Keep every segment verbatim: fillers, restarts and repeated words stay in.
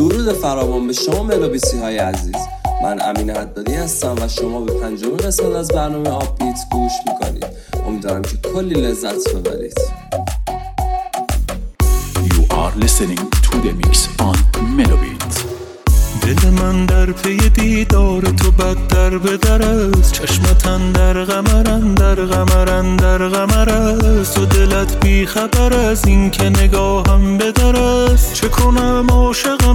درود فراوان به شما ملوبیسی های عزیز. من امین حدادی هستم و شما به پنجمین قسمت از برنامه آپبیت گوش میکنید. امیدوارم که کلی لذت ببرید. You are listening to the mix on Melobit. دل من در پی دیدار تو بدتر به در است، چشمتن در غمرن در غمرن در غمر است، و دلت بی خبر از این که نگاهم به در است. چه کنم عاشقم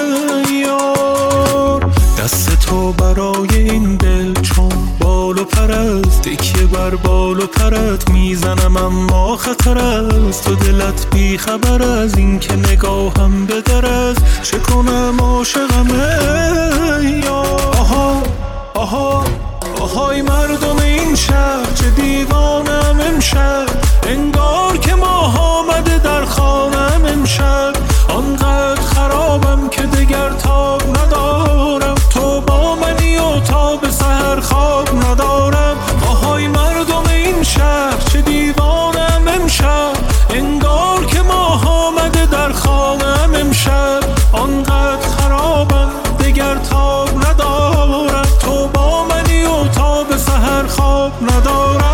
یار، دست تو برای این دل چون بال و پر است، تکیه بر بال و پرت میزنم اما خطر است، و دلت بی خبر از این که نگاهم به در است. چه کنم عاشقم یار. آها آها آهای مردم این شهر، چه دیوانم امشب، انگار که ماه آمده در خانم امشب. آنقدر خرابم که دگر تاب ندارم، تو با منی و تا به سحر خواب ندارم. آهای مردم این شهر، چه دیوانم امشب، انگار که ماه آمده در خانم امشب. آنقدر خرابم دگر تاب ندارم، تو با منی و تا به سحر خواب ندارم.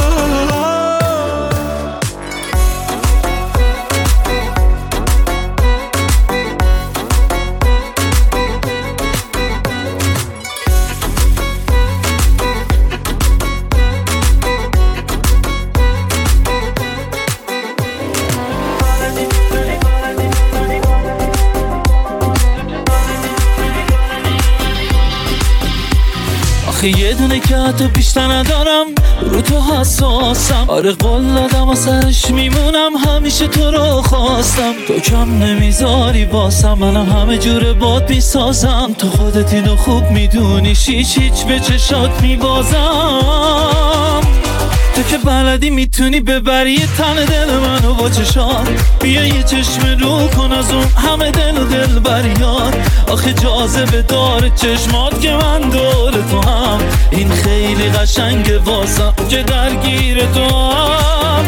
یه دونه که حتی بیشتر ندارم، رو تو حساسم. آره قول دادم و سرش میمونم، همیشه تو رو خواستم. تو کم نمیذاری باسم، منم همه جور باد میسازم. تو خودت اینو خوب میدونی، هیچ هیچ به چشات میبازم. تو که بلدی میتونی ببری یه تن دل منو با چشات. بیا یه چشم رو کن از اون همه دل و دل بریار. آخه جاذبه داره چشمات که من دور تو هم، این خیلی قشنگه واسم که درگیر تو هم.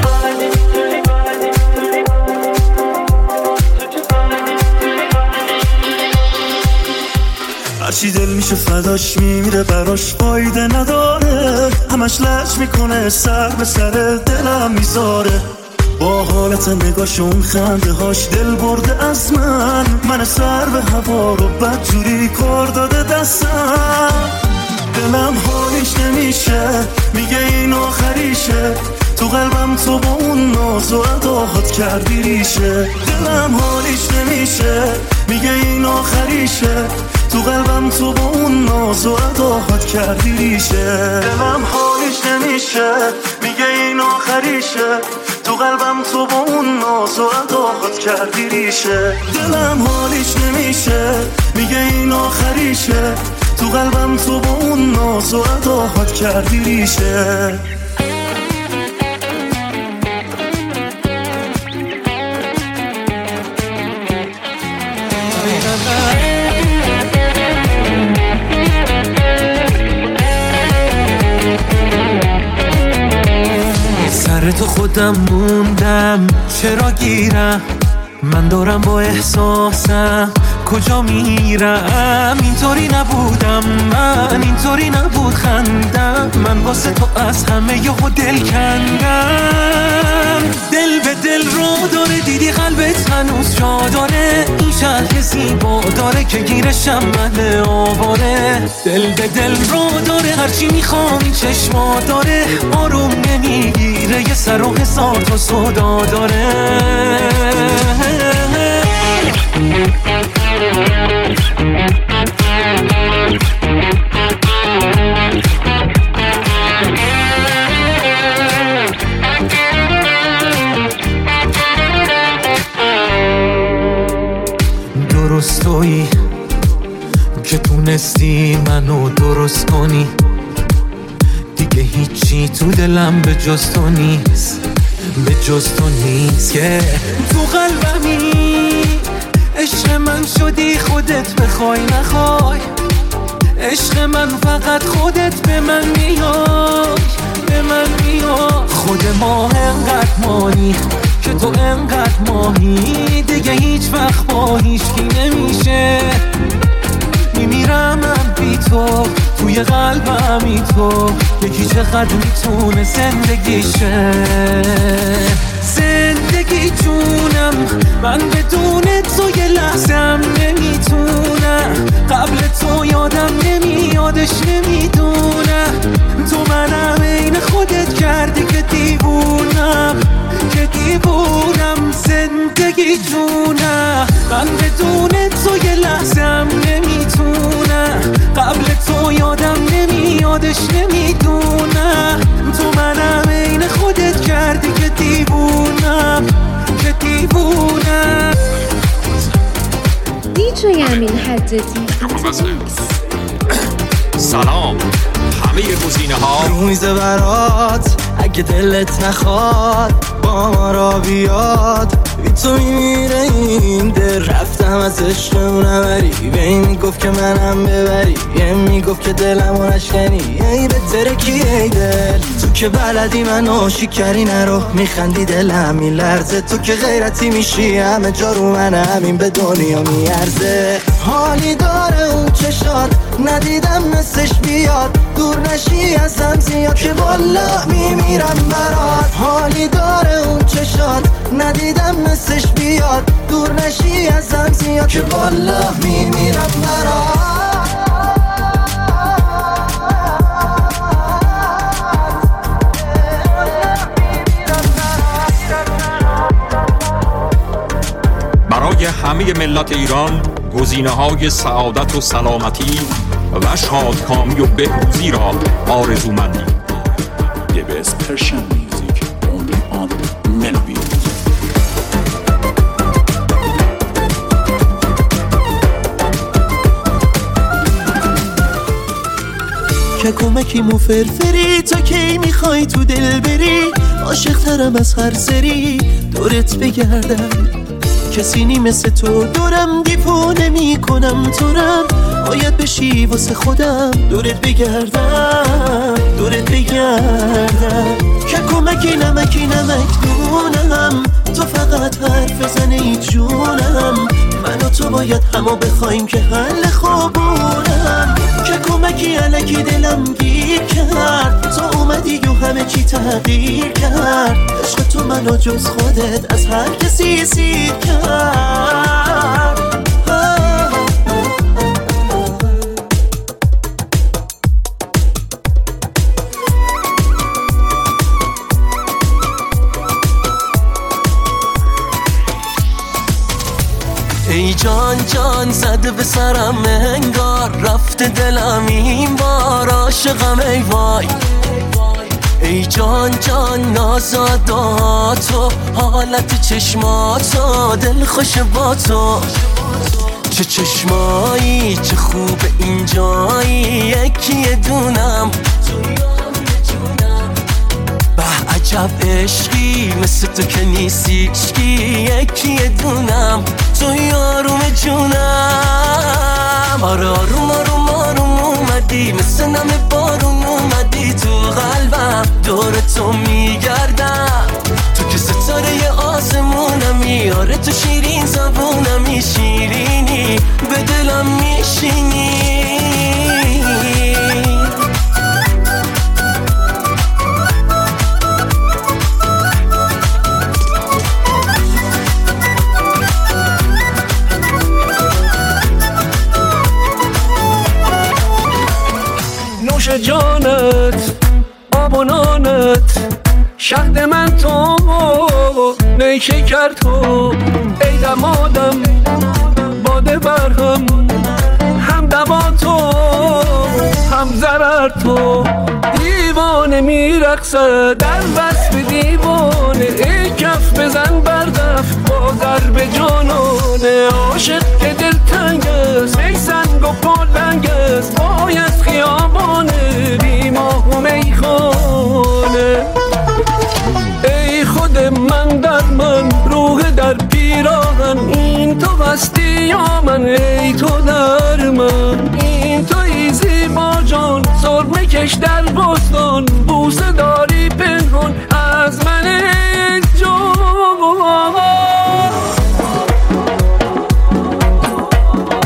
هرچی دل میشه فداش میمیره، براش فایده نداره. همش لج میکنه، سر به سر دلم میذاره. با حالت نگاشون خنده هاش دل برده از من، من سر به هوا رو بدجوری کار داده دستم. دلم حالیش نمیشه، میگه این آخریشه، تو قلبم تو با اون ناز و اداهات کردی ریشه. دلم حالیش نمیشه، میگه این آخریشه، تو قلبم تو با اون ناز و اداهات کردی ریشه. دلم حالیش نمیشه، میگه این آخریشه، تو قلبم تو با اون ناز و اداهات کردی ریشه. دلم حالیش نمیشه، میگه این آخریشه، تو قلبم تو با اون ناز و اداهات کردی ریشه. سر تو خودم موندم، چرا گیرم من دارم با احساسم کجا میرم. اینطوری نبودم من، اینطوری نبود خندم من، واسه تو از همه یهو دل کندم. دل به دل رو داره، دیدی قلبت هنوز جا داره. این شهر زیبا داره که گیرشم من آواره. دل به دل رو داره، هرچی میخوام این چشما داره. آروم نمیگیره، یه سر و هزار تا صدا داره. درست تویی که تونستی منو درست کنی، دیگه هیچی تو دلم به جز تو نیست، به جز تو نیست. که تو قلبمی عشق من شدی، خودت بخوای نخوای. عشق من فقط خودت به من میای، به من میای. خود ما انقدر مانی که تو انقدر ماهی، دیگه هیچ وقت با هیچ کی نمیشه میشه، میمیرم من بی تو، توی قلبم بی تو، یکی چقدر میتونه زندگیشه. زندگی جونم من بدون تو یه لحظم نمیتونم، قبل تو یادم نمیادش نمیدونم، تو منم این خودت کردی که دیوونم که دیوونم. زندگی جونم من بدون تو یه لحظم نمیتونم، قبل تو یادم نمیادش نمیدونم، تو منم این خودت کردی که دیوونم که دیوونم. دیجی امین حدادی. سلام همه گزینه ها رو میز برات، اگه دلت نخواد با ما را بیاد، بی تو میمیره این دل. رفتم از عشقمون نبری، به این میگفت که منم ببری، یه میگفت که دلمو نشکنی، ای بهتره کی ای دل. تو که بلدی من عاشق کردی نرو، میخندی دلم میلرزه، تو که غیرتی میشی همه جا رو من، همین به دنیا میارزه. حالی داره اون چشات ندیدم مثلش بیاد، دور نشی ازم زیاد که والا میمیرم برات. حالی داره اون چشات ندیدم مثلش بیاد، دور نشی ازم زیاد که والا میمیرم برات. برای همه ملت ایران گزینه های سعادت و سلامتی و شادکامی و بهروزی را آرزومندیم. The best Persian music only on Melody. که کمکی مو فرفری، تا کی میخوای تو دل بری، عاشق ترم از هر سری دورت بگردم، کسی نی مثل تو دورم، دیوونه میکنم تورم، باید بشی واسه خودم دورت بگردم دورت بگردم. که کمکی نمکی نمک دونم، تو فقط حرف بزن ای جونم، من و تو باید همو بخوایم که حل خوابونم. که کمکی علکی دلم گیر کرد، تو اومدی و همه چی تغییر کرد، عشق تو منو جز خودت از هر کسی سیر کرد. ای جان جان زده به سرم انگار، رفته دلم این بار عاشقم ای وای. ای جان جان نازاداتو، حالت چشماتو، دل خوش با تو، چه چشمایی چه خوب اینجایی، یکی دونم به عجب عشقی مثل تو که نیستی عشقی، یکی دونم تو یاروم جونم. آره آروم آروم آروم اومدی، مثل نم بارون اومدی تو قلبم، دور تو میگردم، تو که ستاره آسمونمی، آره تو شیرین زبونمی، شیرینی به دلم میشینی. نوش جانت آب و نانت، شهد من تو نیشه کرد تو، ای دمادم باده برهم، هم دوا تو هم ضرر تو، دیوانه میرقصه در وصف دیوانه، ای کف بزن بردف با ضرب جانانه، عاشق که دل تنگ است ای سنگ و پالنگ است، پای از خیابانه بی ماه و میخانه. ای خود من در من، روح در پیراهن، این تو هستی یا من، ای تو در من، این توی زیبا جان، سرمه کش در بستان، بوسه داری پنهان از من ای جان.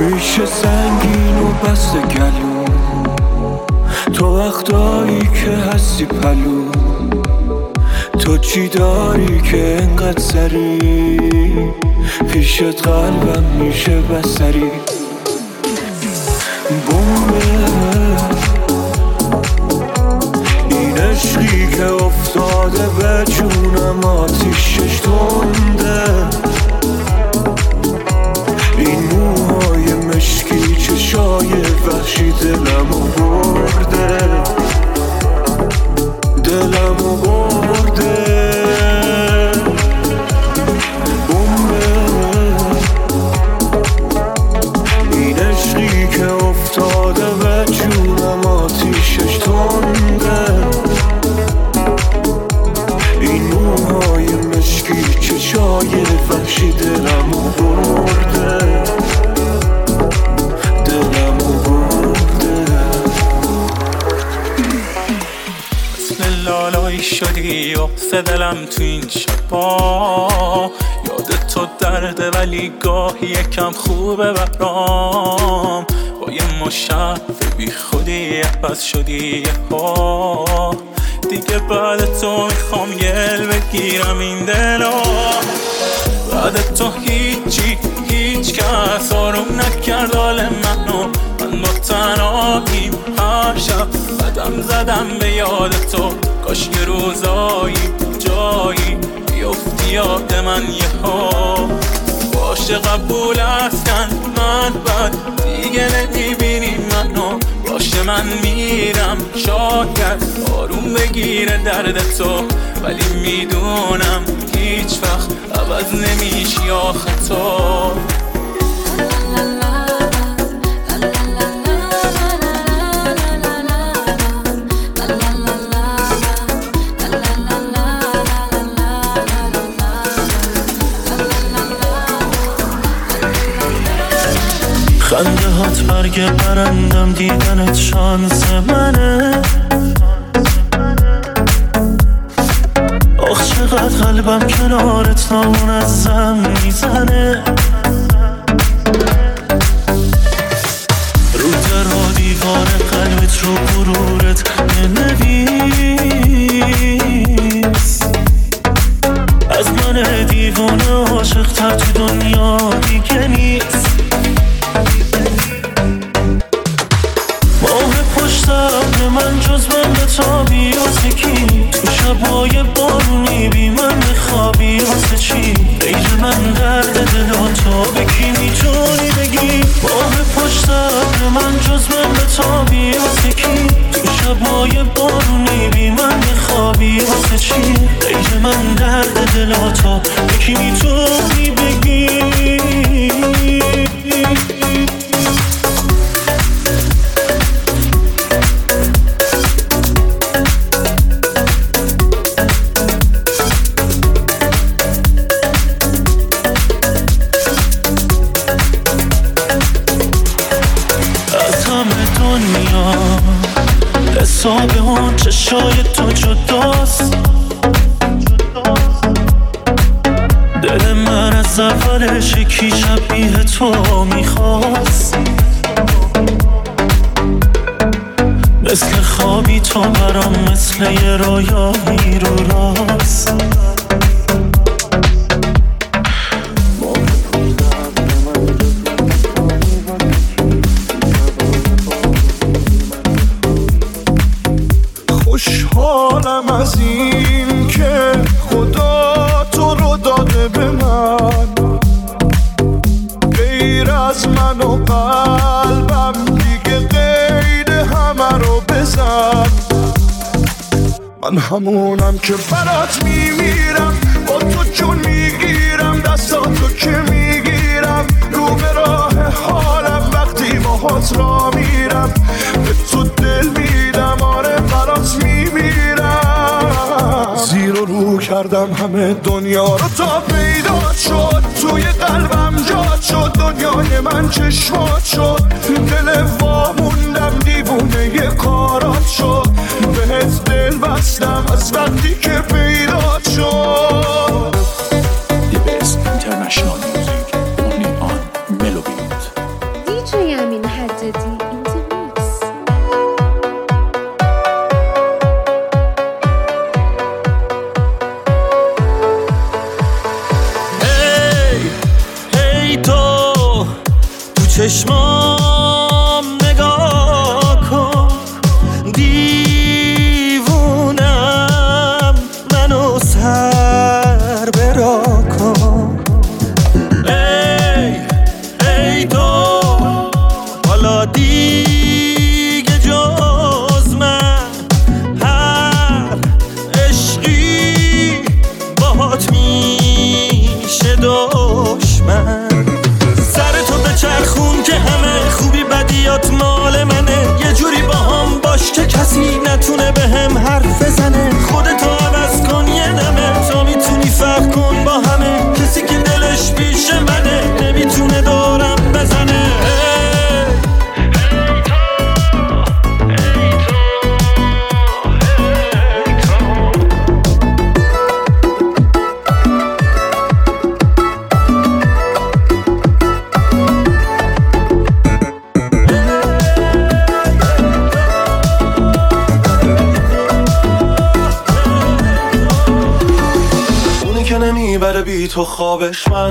ریشه سنگین و بست گلو، تو وقتایی که هستی پلو، تو چی داری که انقدر سری پیشت قلبم میشه بسری. بومه این عشقی که افتاده به جونم آتیشش تنده، این موهای مشکی چشای وحشی دلمو برده، دلمو برده. بومه این عشقی که افتاده به جونم آتیشش تنده، این موهای مشکی چشای وحشی دلمو برده، دلمو برده. مثل لالایی شدی و دلم تو این شبا، یاد تو درده ولی گاهی یکم خوبه برام، با یه مشرف بی خودی عوض شدی ها، دیگه بعد تو میخوام گل بگیرم این دلا، بعد تو هیچی هیچ کس آروم نکرد حال منو، من با تنهاییم هر شب قدم زدم به یاد تو، کاش یه روزایی جایی بیفتی یاد من یه ها، باشه قبول هستن من بد دیگه نمیبینی منو، باشه من میرم شاید آروم بگیره درد تو، ولی میدونم هیچ وقت عوض نمیشی آخه تو. خنده هات برگ برندم دیدنت شانس منه، آخ چقدر قلبم کنارت نامون از زم میزنه، رو در و دیوار قلبت رو غرورت بنویس، از من دیوانه عاشق تر تو دنیا دیگه نیست. به من جز من به تابی واسه کی، تو شبای بارونی بی من بخوابی واسه چی، غیر من درد دل تو به کی میتونی بگی، ماه پشت به من جز من به تابی واسه کی، تو شبای بارونی بی من بخوابی واسه چی، غیر من درد دل تو به کی میتونی بگی. حساب اون چشای تو جداست، دل من از اولش یکی شبیه تو میخواست، مثل خوابی تو برام مثل یه رویایی رو راست. خوشحالم از این که خدا تو رو داده به من، غیر از من و قلبم دیگه غیر همه رو بزن، من همونم که برات میمیرم، با تو جون میگیرم، دستاتو که میگیرم، رو به راه حالم وقتی باهات را میرم، به تو دل میدم، آره برات میمیرم، زیر و رو کردم همه دنیا رو تا پیدا شد، توی قلبم جات شد، دنیای من چشمات شد، دل واموندم دیوونه یه کارات شد، بهت دل بستم از وقتی که پیدا شد. The best international music only on Melobit. دی چشمام نگاه کن، دیوونم منو سر برا کن. ای ای تو حالا دیگه جز من هر عشقی باهات میشه دشمن. چرخون که همه خوبی بدیات مال منه، یه جوری با هم باش که کسی نتونه به هم حرف بزنه. خودتو عوض کن یه دمه، تا میتونی فرق کن با همه. کسی که دلش پیش منه نمیتونه دورم بزنه. نمیبره بی تو خوابش من،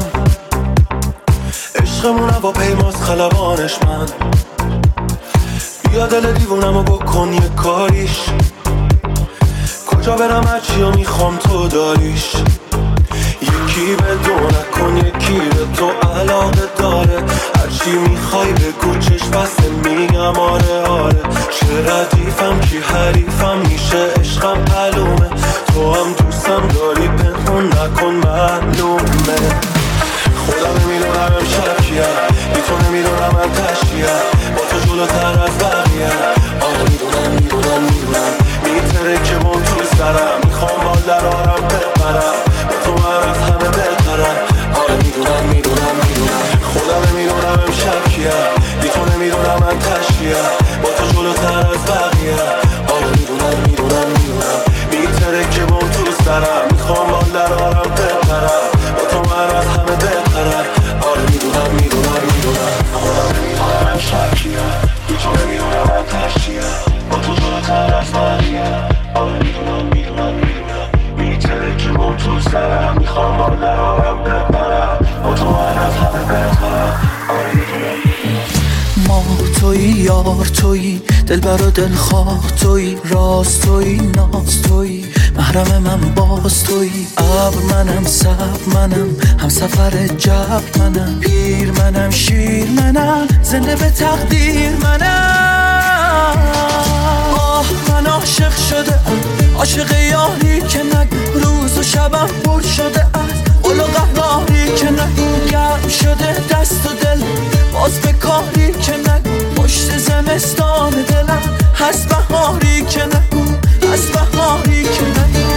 عشقمون هواپیماست خلبانش من. بیا دل دیوونمو بکن یه کاریش، کجا برم هرچی و میخوام تو داریش. یکی به دو نکن یکی به تو علاقه داره، هرچی میخوای بگو چشم بسته میگم آره آره. چه ردیفم کی حریفم میشه عشقم معلومه، تو هم دوستم داری پنهون نکن معلومه. خودم نمیدونم امشب کیه، بی تو نمیدونم من تشکیه، با تو جلوتر از بقیه. آره میدونم میدونم میدونم میتره که من تو سرم، میخوام با درارم بپرم، با تو من از همه بهترم. آره میدونم میدونم میدونم خودم نمیدونم امشب کیه، بی تو نمیدونم من تشکیه، با تو جلوتر از بقیه. آره میدونم میدونم میدونم میتره که من تو سرم، میخوام با درارم بپرم، با تو من از همه بهترم. آره میدونم میدونم میدونم خودم نمیدونم امشب کیه، بی تو نمیدونم من تشکیه، با تو جلوتر از بقیه. آره میدونم میدونم میدونم میتره که من تو سرم، میخوام با درارم بپرم، با تو من از همه بهترم. آره میدونم ما توی یار توی دلبر و دلخواه توی، راست توی ناز توی محرم من باز توی. ابر منم صبر منم هم سفر جبر منم، پیر منم شیر منم زنده به تقدیر منم. آه من عاشق شده ام، عاشق یاری که نگو روز و شبم پر شده از قل و قهاری که نگو. گرم شده دست و دل باز به کاری که نگو، پشت زمستان دلم هست بهاری که نگو، هست بهاری که نگو.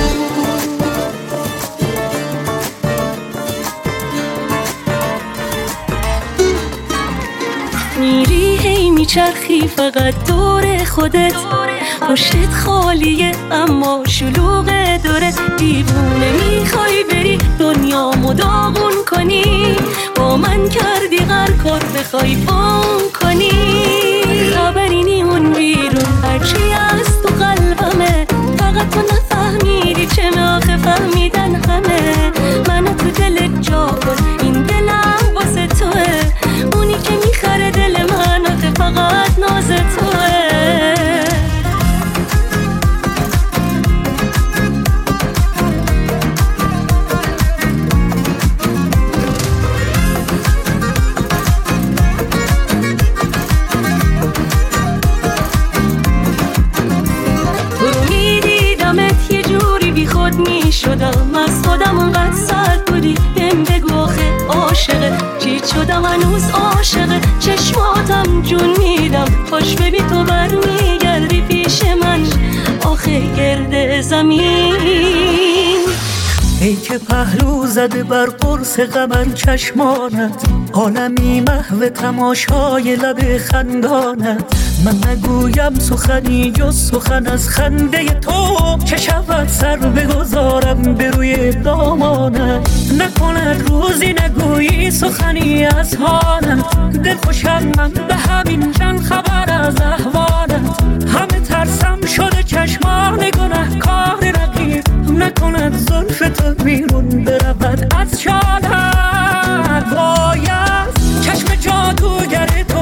میری هی میچرخی فقط دور خودت، پشتت خالیه اما شلوغ دورت. دیوونه میخوای بری دنیا مداغون کنی، با من کردی هر کار بخوای فون کنی. خبری نیمون بیرون هرچی از تو قلبمه، فقط تو نفهمیدی چه آخه فهمیدن همه. منو تو دلت جا کن این دلم واسه توه، اونی که میخره دل من آخه فقط ناز توه. می شدم از خودم اونقدر سرد بودی، بهم بگو آخه عاشقه چی شدم هنوز عاشقه. چشماتم جون میدم خوش ببی تو برمیگردی پیش من آخه گرد زمین. ای که پهلو زده بر قرص قمر چشمانت، عالمی محو تماشای لب خندانت. من نگویم سخنی جز سخن از خنده تو، که شود سر بگذارم به روی دامانت. نکند روزی نگویی سخنی از حالت، دل خوشم من به همین چند خبر از احوالت. همه ترسم شده چشمان گناه کار رقیب، نکند زلف تو بیرون برود از شالت. باید چشم جادوگر تو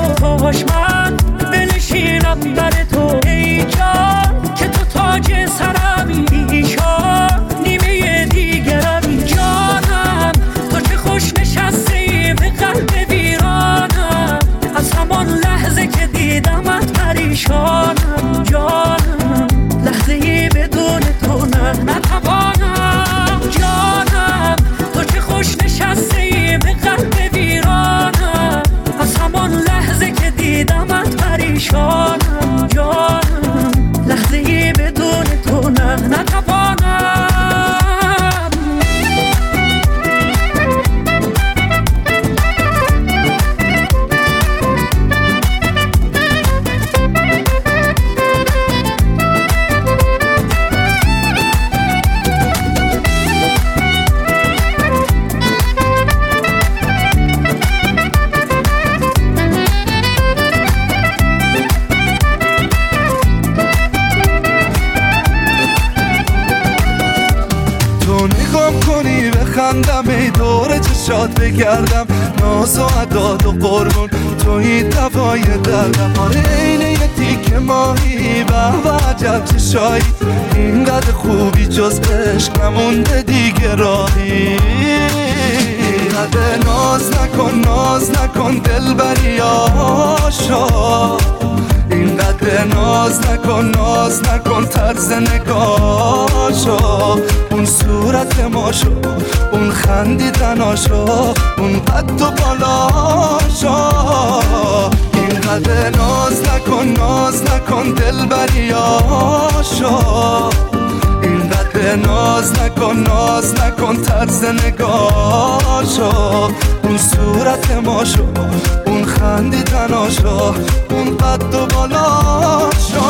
ببندم ای دور چشات بگردم ناز و عداد و قربون توی دوای دردم آره اینه یه تیکه ماهی به و عجب چشایی اینقدر خوبی جز عشق نمونده دیگه راهی اینقدر ناز نکن ناز نکن دل بری آشا اینقدر ناز نکن ناز نکن طرز نگاشو اون صورت ماشو اون خندیدناشو اون قد و بالاشو اینقدر ناز نکن ناز نکن دل بریاشو اینقدر ناز نکن ناز نکن طرز نگاشو اون صورت ماشو اون خندیدناشو اون قد و بالاشو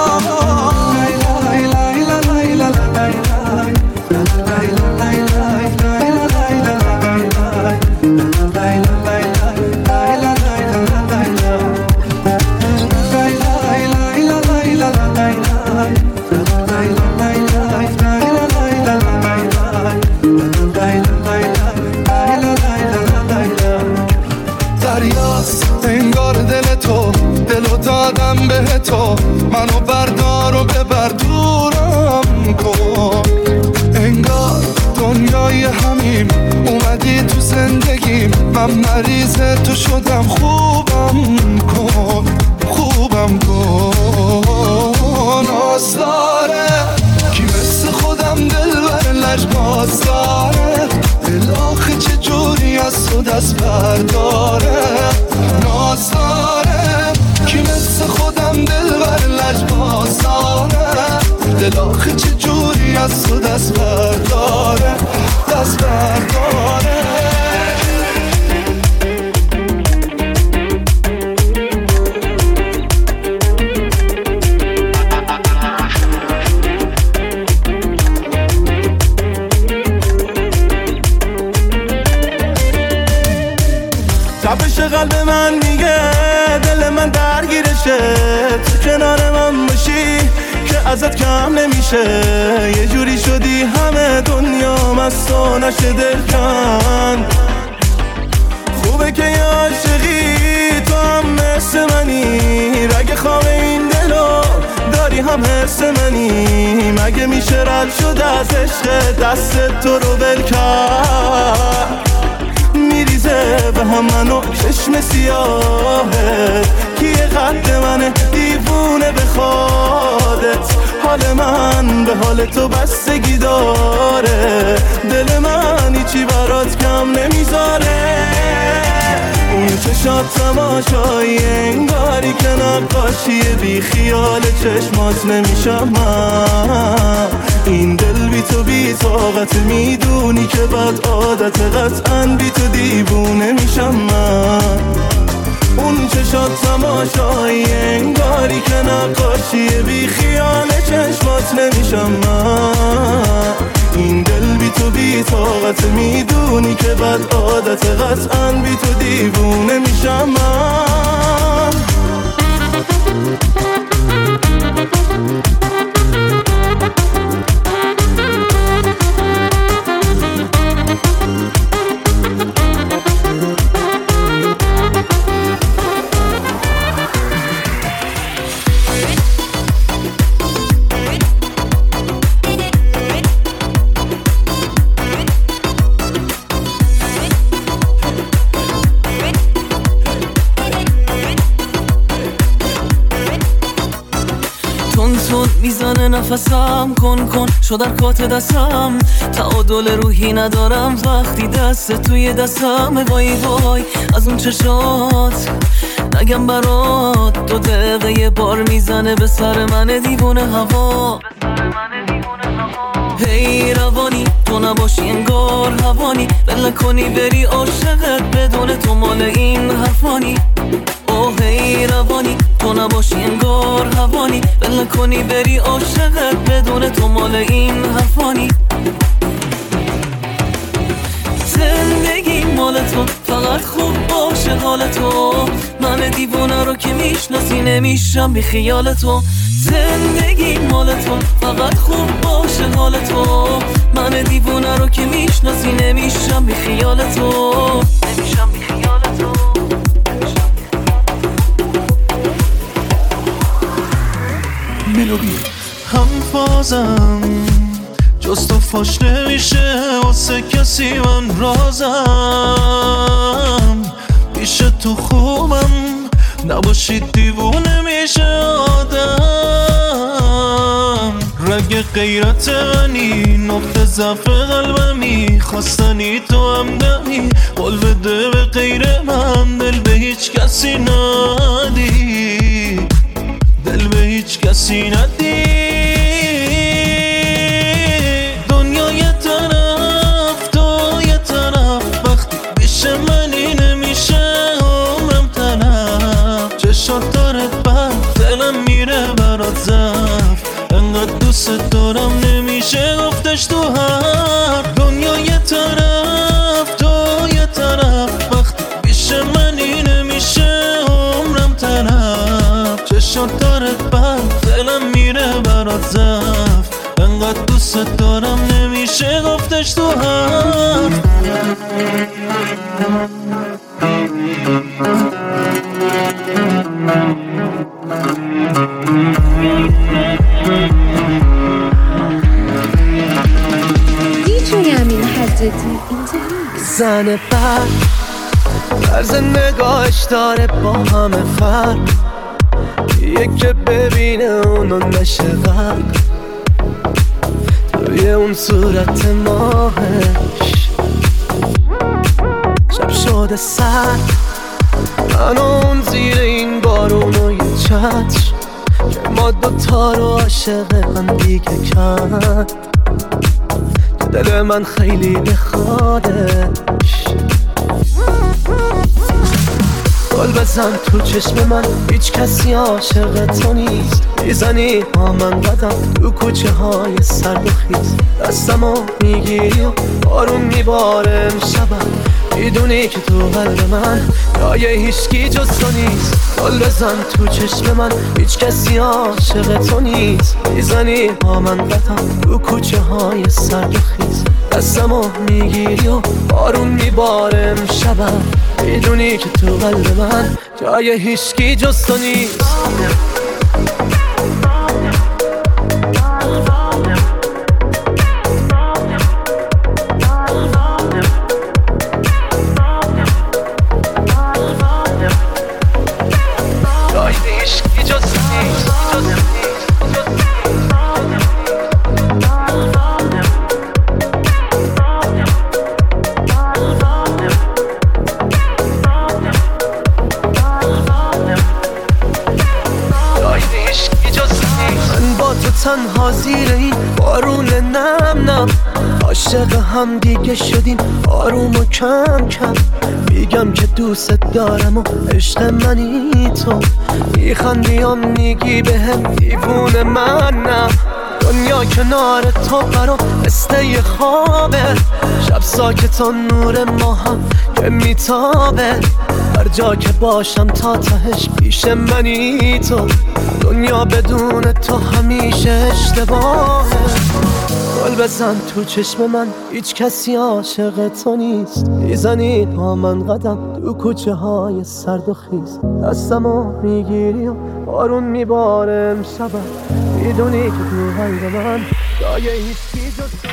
لای لای لای لای لای انگار دل تو دلو دادم به تو منو بردار و ببر دورم کن انگار دنیای همیم اومدی تو زندگیم من مریض تو شدم خوبم کن خوبم کن ناز داره کی مثل خودم دل بر لجباز داره دل آخه چه جوری از تو دست برداره ناز داره کی مثل خودم دل بر لجباز داره دل آخه چه جوری از تو دست برداره دست برداره تپش قلب من میگه دل من درگیرشه تو کنار من باشی که ازت کم نمیشه یه جوری شدی همه دنیا مستو نشه دل کن خوبه که یه عاشقی تو هم مثل منی رگ خواب این دلو داری هم حس منی مگه میشه رد شد از عشق دست تو رو ول کرد میریزه به هم منو چشم سیاهه کیه قد منه دیوونه به خودت حال من به حال تو بستگی داره دل من هیچی برات کم نمیذاره اون چشات تماشایی انگاری که نقاشیه بی خیال چشمات نمیشم من این دل بی تو بی طاقت میدونی که بد عادت قطعا بی تو دیوونه میشم من اون چشات تماشایی انگاری که نقاشیه بی خیال چشمات نمیشم من این دل بی تو بی طاقت میدونی که بد عادت قطعا بی تو دیوونه میشم من میزنه نفسم کن کن شد در کات دستم تعادل روحی ندارم وقتی دست توی دستم وای وای از اون چشات نگم برات دو دقیقه یه بار میزنه به سر من دیوونه هوا هی روانی تو نباشی انگار هوانی بله کنی بری عاشقت بدون تو مال این حرفانی اوه هی روانی تو نباشی انگار هوانی بله کنی بری عاشقت بدون تو مال این حرفانی زندگی مال تو فقط خوب باشه حال تو من من دیوونه رو که میشناسی نمیشم بی خیال تو. زندگی مال تو فقط خوب باشه حال تو. من دیوونه رو که میشناسی نمیشم بی خیال تو. نمیشم بی خیال تو. ملودی هم فازم جز تو فاش نمیشه واسه کسی من رازم. پیش تو خوبم نباشید دیوونه میشه آدم. رگ غیرت منی نقطه ضعف قلبمی خواستنی تو همدمی. قول بده به غیر من دل به هیچ کسی ندی. دل به هیچ کسی ندی. دنیا یه طرف تو یه طرف وقتی پیش منی نمیشه عمرم تلف. چشات دارت بند دلم میره برات زف. انقدر دوست دارم نمیشه گفتش تو حرف. دنیا یه طرف تو یه طرف وقتی پیش منی نمیشه عمرم تلف. چشات دارت بند دلم میره برات زف. انقدر دوست دارم نمیشه گفتش تو حرف. زن بر طرز نگاهش داره با همه فرق. یکی ببینه اونو نشه غرق توی اون صورت ماهش. شب شده سر من اون زیر این بارون و یه چتر که ما دوتا رو عاشق هم دیگه کرد. دل من خیلی بخوادش. گل بزن تو چشم من هیچ کسی عاشق تو نیست. میزنی با من قدم تو کوچه های سرد و خیز. دستمو میگیری و بارون میباره امشبم. میدونی که تو قلب من جای هیچکی جز تو نیست. گل بزن تو چشم من هیچ کسی عاشق تو نیست. میزنی با من قدم تو کوچه های سرد و خیز. دستمو میگیری و بارون میباره امشبم. میدونی که تو قلب من جای هیچکی جز تو نیست. تنها زیر این بارون نم نم عاشق هم دیگه شدیم آروم و کم کم. میگم که دوست دارم و عشق منی تو. میخندی و میگی به هم دیوونه منم. دنیا کنار تو برام مثل یه خوابه. شب ساکت و نور ما هم که میتابه. هر جا که باشم تا تهش پیش منی تو. دنیا بدون تو همیشه اشتباهه. گل بزن تو چشم من هیچ کسی عاشق تو نیست. میزنی با من قدم تو کوچه های سرد و خیز. دستمو میگیری و بارون میباره امشبم. میدونی که تو قلب من جای هیچکی جز